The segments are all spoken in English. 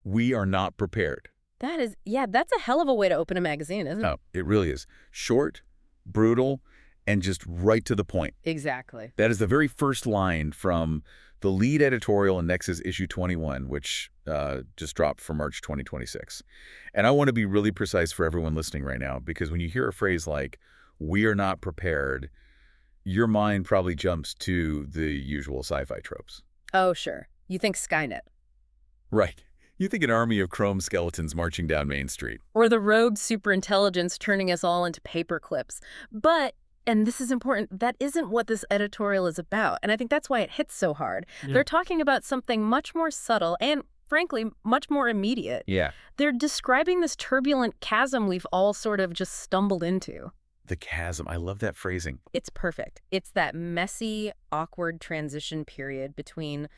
We are not prepared. That is, yeah, that's a hell of a way to open a magazine, isn't it? No, it really is. Short, brutal, and just right to the point. Exactly. That is the very first line from the lead editorial in Nexus issue 21, which just dropped for March 2026. And I want to be really precise for everyone listening right now, because when you hear a phrase like, we are not prepared, your mind probably jumps to the usual sci-fi tropes. Oh, sure. You think Skynet. Right. You think an army of chrome skeletons marching down Main Street. Or the rogue superintelligence turning us all into paper clips. But, and this is important, that isn't what this editorial is about. And I think that's why it hits so hard. Yeah. They're talking about something much more subtle and, frankly, much more immediate. Yeah. They're describing this turbulent chasm we've all sort of just stumbled into. The chasm. I love that phrasing. It's perfect. It's that messy, awkward transition period between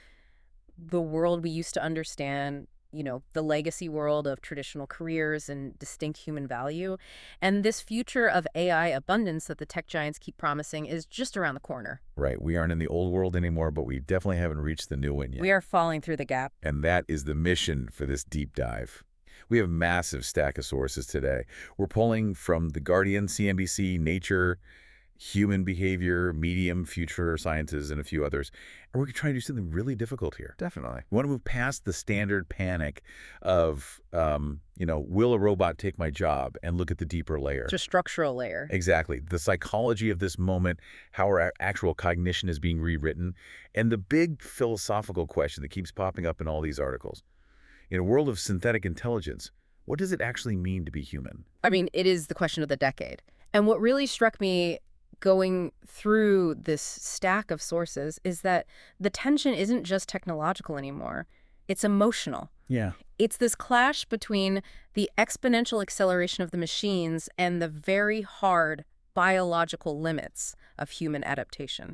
the world we used to understand, you know, the legacy world of traditional careers and distinct human value, and this future of AI abundance that the tech giants keep promising is just around the corner. Right. We aren't in the old world anymore, but we definitely haven't reached the new one yet. We are falling through the gap. And that is the mission for this deep dive. We have a massive stack of sources today. We're pulling from The Guardian, CNBC, Nature, Human Behavior, Medium, Future Sciences, and a few others. And we're trying to do something really difficult here. Definitely. We want to move past the standard panic of, will a robot take my job, and look at the deeper layer. It's a structural layer. Exactly. The psychology of this moment, how our actual cognition is being rewritten, and the big philosophical question that keeps popping up in all these articles. In a world of synthetic intelligence, what does it actually mean to be human? I mean, it is the question of the decade. And what really struck me going through this stack of sources is that the tension isn't just technological anymore. It's emotional. Yeah. It's this clash between the exponential acceleration of the machines and the very hard biological limits of human adaptation.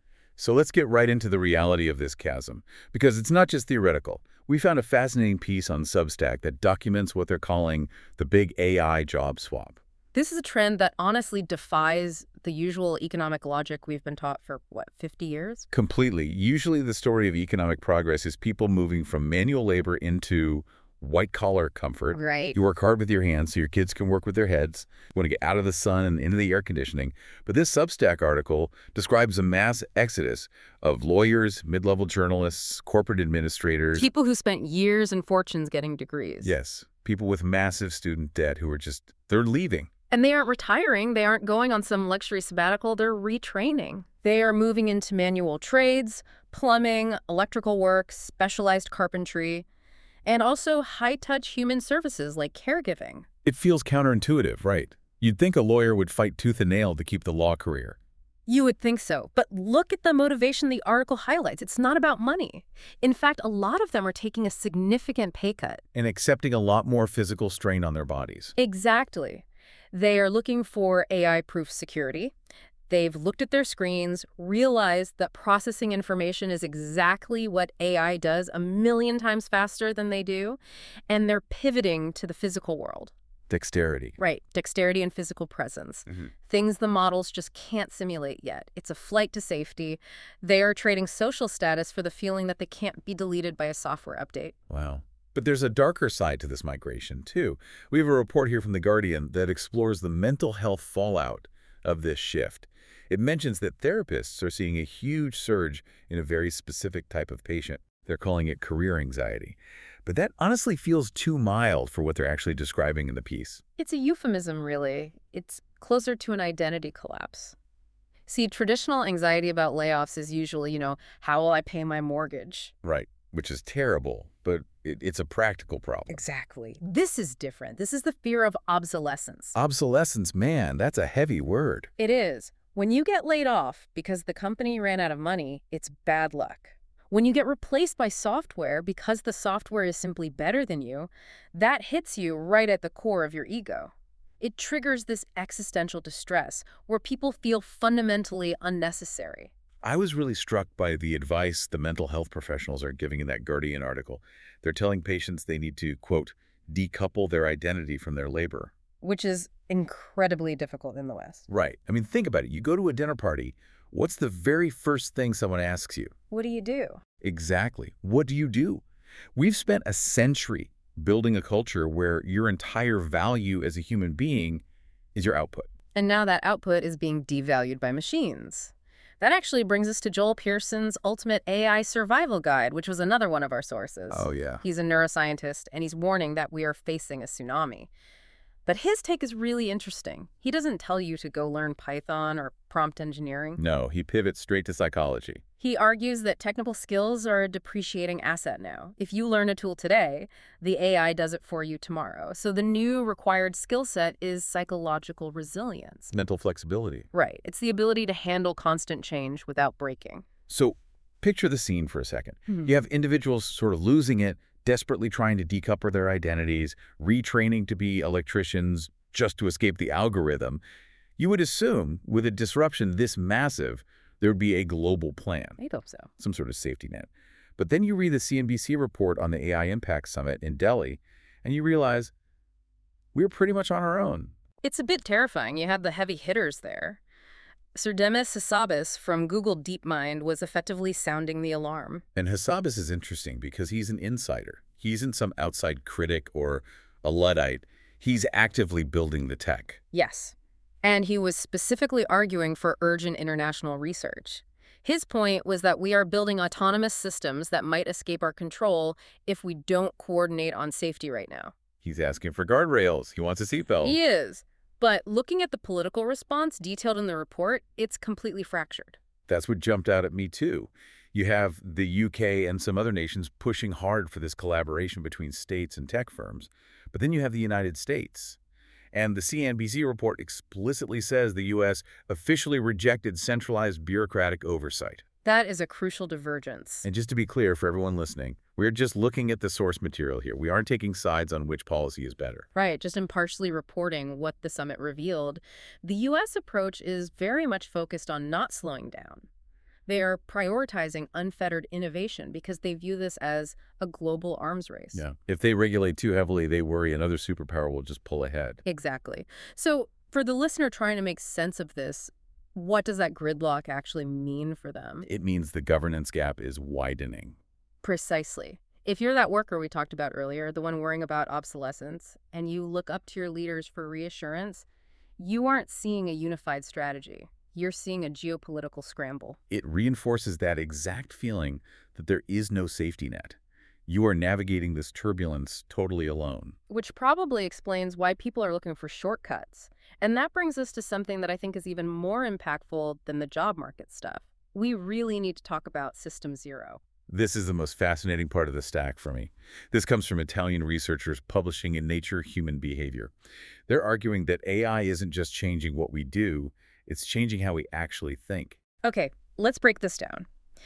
So let's get right into the reality of this chasm, because it's not just theoretical. We found a fascinating piece on Substack that documents what they're calling the big AI job swap. This is a trend that honestly defies the usual economic logic we've been taught for, 50 years? Completely. Usually the story of economic progress is people moving from manual labor into white-collar comfort. Right. You work hard with your hands so your kids can work with their heads. You want to get out of the sun and into the air conditioning. But this Substack article describes a mass exodus of lawyers, mid-level journalists, corporate administrators. People who spent years and fortunes getting degrees. Yes. People with massive student debt who are they're leaving. And they aren't retiring. They aren't going on some luxury sabbatical. They're retraining. They are moving into manual trades, plumbing, electrical work, specialized carpentry, and also high-touch human services like caregiving. It feels counterintuitive, right? You'd think a lawyer would fight tooth and nail to keep the law career. You would think so. But look at the motivation the article highlights. It's not about money. In fact, a lot of them are taking a significant pay cut. And accepting a lot more physical strain on their bodies. Exactly. They are looking for AI-proof security. They've looked at their screens, realized that processing information is exactly what AI does 1,000,000 times faster than they do, and they're pivoting to the physical world. Dexterity. Right. Dexterity and physical presence. Things the models just can't simulate yet. It's a flight to safety. They are trading social status for the feeling that they can't be deleted by a software update. Wow. But there's a darker side to this migration, too. We have a report here from The Guardian that explores the mental health fallout of this shift. It mentions that therapists are seeing a huge surge in a very specific type of patient. They're calling it career anxiety. But that honestly feels too mild for what they're actually describing in the piece. It's a euphemism, really. It's closer to an identity collapse. See, traditional anxiety about layoffs is usually, how will I pay my mortgage? Right, which is terrible, but it's a practical problem. Exactly. This is different. This is the fear of obsolescence. Obsolescence, man, that's a heavy word. It is. When you get laid off because the company ran out of money, it's bad luck. When you get replaced by software because the software is simply better than you, that hits you right at the core of your ego. It triggers this existential distress where people feel fundamentally unnecessary. I was really struck by the advice the mental health professionals are giving in that Guardian article. They're telling patients they need to, quote, decouple their identity from their labor. Which is incredibly difficult in the West. Right. I mean, think about it. You go to a dinner party. What's the very first thing someone asks you? What do you do? Exactly. What do you do? We've spent a century building a culture where your entire value as a human being is your output. And now that output is being devalued by machines. That actually brings us to Joel Pearson's Ultimate AI Survival Guide, which was another one of our sources. Oh, yeah. He's a neuroscientist, and he's warning that we are facing a tsunami. But his take is really interesting. He doesn't tell you to go learn Python or prompt engineering. No, he pivots straight to psychology. He argues that technical skills are a depreciating asset now. If you learn a tool today, the AI does it for you tomorrow. So the new required skill set is psychological resilience. Mental flexibility. Right. It's the ability to handle constant change without breaking. So picture the scene for a second. You have individuals sort of losing it, desperately trying to decouple their identities, retraining to be electricians just to escape the algorithm. You would assume with a disruption this massive, there would be a global plan, I hope so. some sort of safety net. But then you read the CNBC report on the AI Impact Summit in Delhi, and you realize we're pretty much on our own. It's a bit terrifying. You had the heavy hitters there. Sir Demis Hassabis from Google DeepMind was effectively sounding the alarm. And Hassabis is interesting because he's an insider. He isn't some outside critic or a Luddite. He's actively building the tech. Yes. And he was specifically arguing for urgent international research. His point was that we are building autonomous systems that might escape our control if we don't coordinate on safety right now. He's asking for guardrails. He wants a seatbelt. He is. But looking at the political response detailed in the report, it's completely fractured. That's what jumped out at me, too. You have the UK and some other nations pushing hard for this collaboration between states and tech firms. But then you have the United States. And the CNBC report explicitly says the U.S. officially rejected centralized bureaucratic oversight. That is a crucial divergence. And just to be clear for everyone listening, we're just looking at the source material here. We aren't taking sides on which policy is better. Right, just impartially reporting what the summit revealed. The U.S. approach is very much focused on not slowing down. They are prioritizing unfettered innovation because they view this as a global arms race. Yeah. If they regulate too heavily, they worry another superpower will just pull ahead. Exactly. So for the listener trying to make sense of this, what does that gridlock actually mean for them? It means the governance gap is widening. Precisely. If you're that worker we talked about earlier, the one worrying about obsolescence, and you look up to your leaders for reassurance, you aren't seeing a unified strategy. You're seeing a geopolitical scramble. It reinforces that exact feeling that there is no safety net. You are navigating this turbulence totally alone. Which probably explains why people are looking for shortcuts. And that brings us to something that I think is even more impactful than the job market stuff. We really need to talk about System Zero. This is the most fascinating part of the stack for me. This comes from Italian researchers publishing in Nature Human Behavior. They're arguing that AI isn't just changing what we do, it's changing how we actually think. Okay, let's break this down.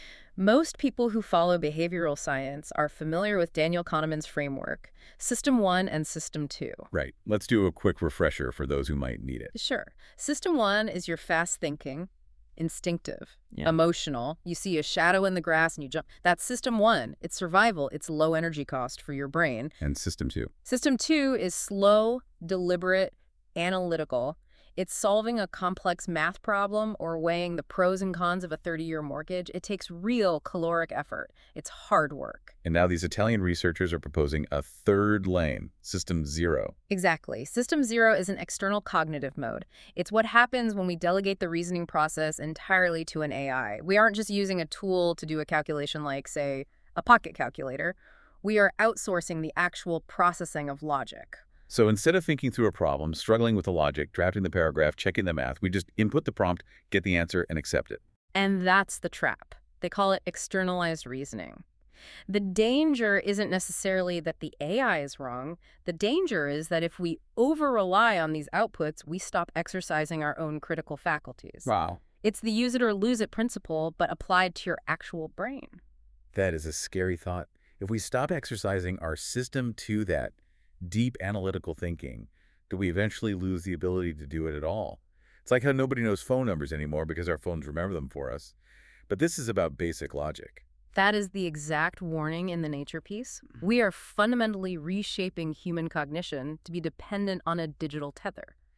Most people who follow behavioral science are familiar with Daniel Kahneman's framework, System 1 and System 2. Right. Let's do a quick refresher for those who might need it. Sure. System 1 is your fast thinking, instinctive, Yeah. emotional. You see a shadow in the grass and you jump. That's System 1. It's survival. It's low energy cost for your brain. And System 2. System 2 is slow, deliberate, analytical. It's solving a complex math problem or weighing the pros and cons of a 30-year mortgage. It takes real caloric effort. It's hard work. And now these Italian researchers are proposing a third lane, System 0. Exactly. System 0 is an external cognitive mode. It's what happens when we delegate the reasoning process entirely to an AI. We aren't just using a tool to do a calculation like, say, a pocket calculator. We are outsourcing the actual processing of logic. So instead of thinking through a problem, struggling with the logic, drafting the paragraph, checking the math, we just input the prompt, get the answer, and accept it. And that's the trap. They call it externalized reasoning. The danger isn't necessarily that the AI is wrong. The danger is that if we over-rely on these outputs, we stop exercising our own critical faculties. Wow. It's the use it or lose it principle, but applied to your actual brain. That is a scary thought. If we stop exercising our system to that deep analytical thinking, do we eventually lose the ability to do it at all? It's like how nobody knows phone numbers anymore because our phones remember them for us. But this is about basic logic. That is the exact warning in the Nature piece. We are fundamentally reshaping human cognition to be dependent on a digital tether.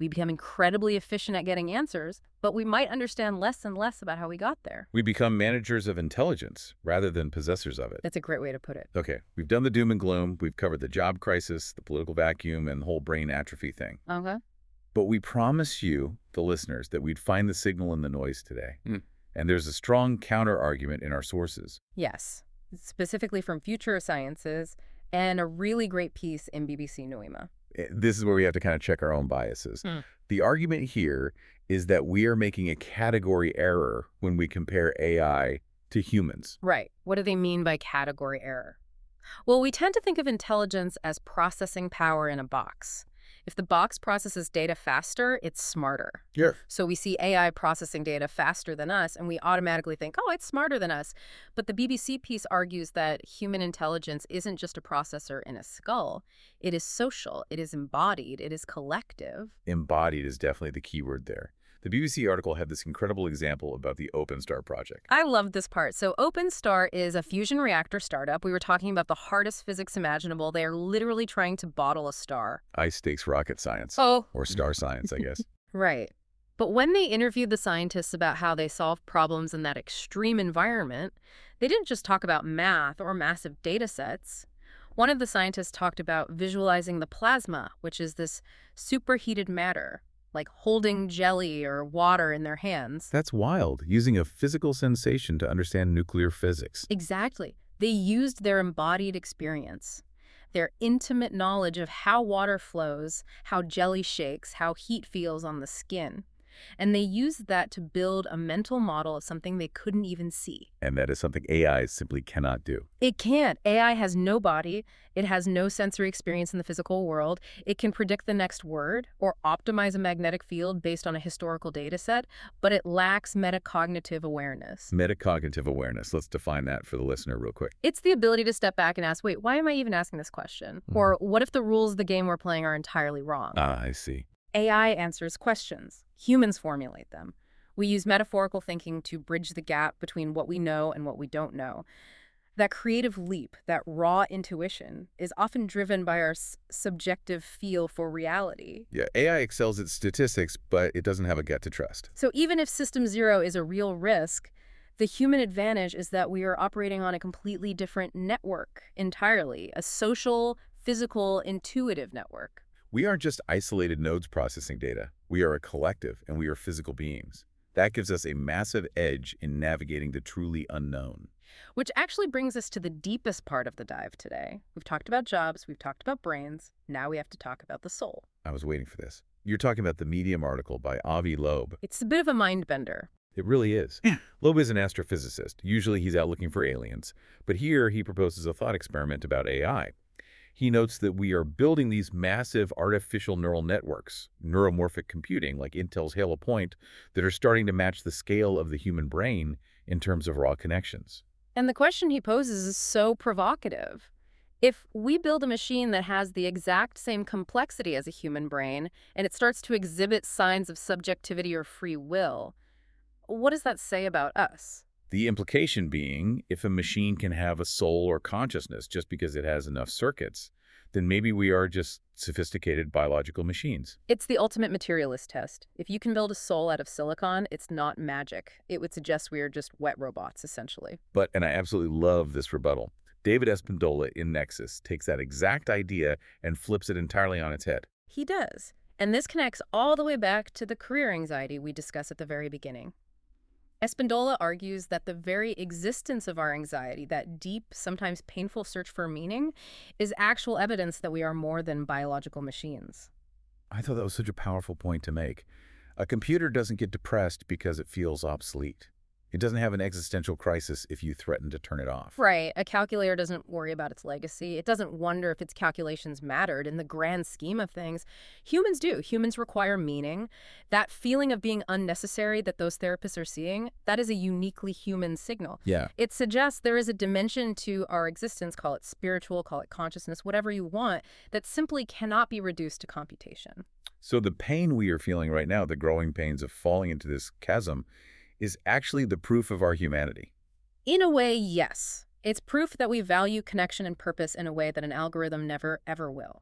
We become incredibly efficient at getting answers, but we might understand less and less about how we got there. We become managers of intelligence rather than possessors of it. That's a great way to put it. Okay, we've done the doom and gloom. We've covered the job crisis, the political vacuum, and the whole brain atrophy thing. Okay. But we promise you, the listeners, that we'd find the signal in the noise today. And there's a strong counter-argument in our sources. Yes, specifically from Future Sciences and a really great piece in BBC Noima. This is where we have to kind of check our own biases. The argument here is that we are making a category error when we compare AI to humans. Right. What do they mean by category error? Well, we tend to think of intelligence as processing power in a box. If the box processes data faster, it's smarter. Yeah. So we see AI processing data faster than us, and we automatically think, oh, it's smarter than us. But the BBC piece argues that human intelligence isn't just a processor in a skull. It is social, it is embodied, it is collective. Embodied is definitely the key word there. The BBC article had this incredible example about the OpenStar project. I love this part. So OpenStar is a fusion reactor startup. We were talking about the hardest physics imaginable. They are literally trying to bottle a star. High-stakes rocket science. Oh. Or star science, I guess. Right. But when they interviewed the scientists about how they solved problems in that extreme environment, they didn't just talk about math or massive data sets. One of the scientists talked about visualizing the plasma, which is this superheated matter, like holding jelly or water in their hands. That's wild, using a physical sensation to understand nuclear physics. Exactly. They used their embodied experience, their intimate knowledge of how water flows, how jelly shakes, how heat feels on the skin. And they used that to build a mental model of something they couldn't even see. And that is something AI simply cannot do. It can't. AI has no body. It has no sensory experience in the physical world. It can predict the next word or optimize a magnetic field based on a historical data set, but it lacks metacognitive awareness. Metacognitive awareness. Let's define that for the listener real quick. It's the ability to step back and ask, wait, why am I even asking this question? Or what if the rules of the game we're playing are entirely wrong? I see. AI answers questions. Humans formulate them. We use metaphorical thinking to bridge the gap between what we know and what we don't know. That creative leap, that raw intuition, is often driven by our subjective feel for reality. Yeah, AI excels at statistics, but it doesn't have a gut to trust. So even if System Zero is a real risk, the human advantage is that we are operating on a completely different network entirely, a social, physical, intuitive network. We aren't just isolated nodes processing data. We are a collective, and we are physical beings. That gives us a massive edge in navigating the truly unknown. Which actually brings us to the deepest part of the dive today. We've talked about jobs, we've talked about brains, now we have to talk about the soul. I was waiting for this. You're talking about the Medium article by Avi Loeb. It's a bit of a mind bender. It really is. Loeb is an astrophysicist. Usually he's out looking for aliens. But here he proposes a thought experiment about AI. He notes that we are building these massive artificial neural networks, neuromorphic computing, like Intel's Halo Point, that are starting to match the scale of the human brain in terms of raw connections. And the question he poses is so provocative. If we build a machine that has the exact same complexity as a human brain, and it starts to exhibit signs of subjectivity or free will, what does that say about us? The implication being, if a machine can have a soul or consciousness just because it has enough circuits, then maybe we are just sophisticated biological machines. It's the ultimate materialist test. If you can build a soul out of silicon, it's not magic. It would suggest we are just wet robots, essentially. But, and I absolutely love this rebuttal, David Espindola in Nexus takes that exact idea and flips it entirely on its head. He does. And this connects all the way back to the career anxiety we discussed at the very beginning. Espindola argues that the very existence of our anxiety, that deep, sometimes painful search for meaning, is actual evidence that we are more than biological machines. I thought that was such a powerful point to make. A computer doesn't get depressed because it feels obsolete. It doesn't have an existential crisis if you threaten to turn it off. Right. A calculator doesn't worry about its legacy. It doesn't wonder if its calculations mattered in the grand scheme of things. Humans do. Humans require meaning. That feeling of being unnecessary that those therapists are seeing, that is a uniquely human signal. Yeah. It suggests there is a dimension to our existence, call it spiritual, call it consciousness, whatever you want, that simply cannot be reduced to computation. So the pain we are feeling right now, the growing pains of falling into this chasm, is actually the proof of our humanity. In a way, yes. It's proof that we value connection and purpose in a way that an algorithm never, ever will.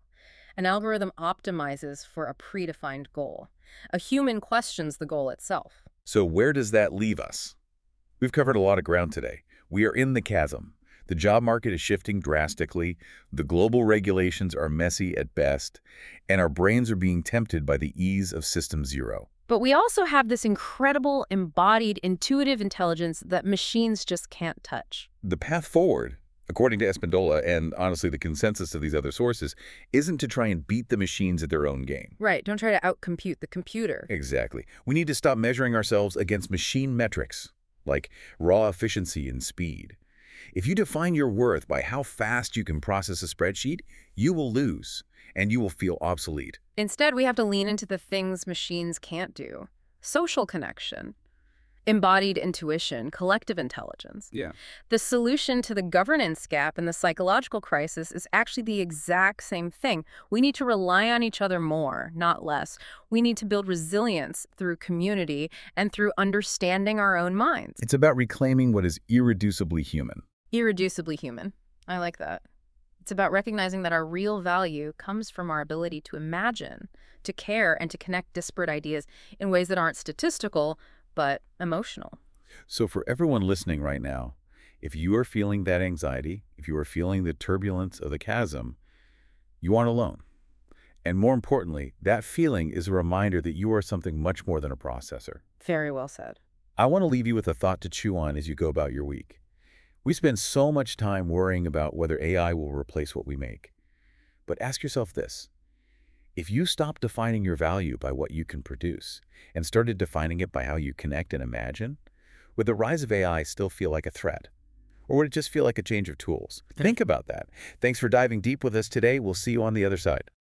An algorithm optimizes for a predefined goal. A human questions the goal itself. So where does that leave us? We've covered a lot of ground today. We are in the chasm. The job market is shifting drastically, the global regulations are messy at best, and our brains are being tempted by the ease of System Zero. But we also have this incredible embodied intuitive intelligence that machines just can't touch. The path forward, according to Espendola and honestly the consensus of these other sources, isn't to try and beat the machines at their own game. Right, don't try to outcompute the computer. Exactly. We need to stop measuring ourselves against machine metrics, like raw efficiency and speed. If you define your worth by how fast you can process a spreadsheet, you will lose, and you will feel obsolete. Instead, we have to lean into the things machines can't do. Social connection, embodied intuition, collective intelligence. Yeah. The solution to the governance gap and the psychological crisis is actually the exact same thing. We need to rely on each other more, not less. We need to build resilience through community and through understanding our own minds. It's about reclaiming what is irreducibly human. Irreducibly human. I like that. It's about recognizing that our real value comes from our ability to imagine, to care, and to connect disparate ideas in ways that aren't statistical, but emotional. So for everyone listening right now, if you are feeling that anxiety, if you are feeling the turbulence of the chasm, you aren't alone. And more importantly, that feeling is a reminder that you are something much more than a processor. Very well said. I want to leave you with a thought to chew on as you go about your week. We spend so much time worrying about whether AI will replace what we make. But ask yourself this. If you stopped defining your value by what you can produce and started defining it by how you connect and imagine, would the rise of AI still feel like a threat? Or would it just feel like a change of tools? Think about that. Thanks for diving deep with us today. We'll see you on the other side.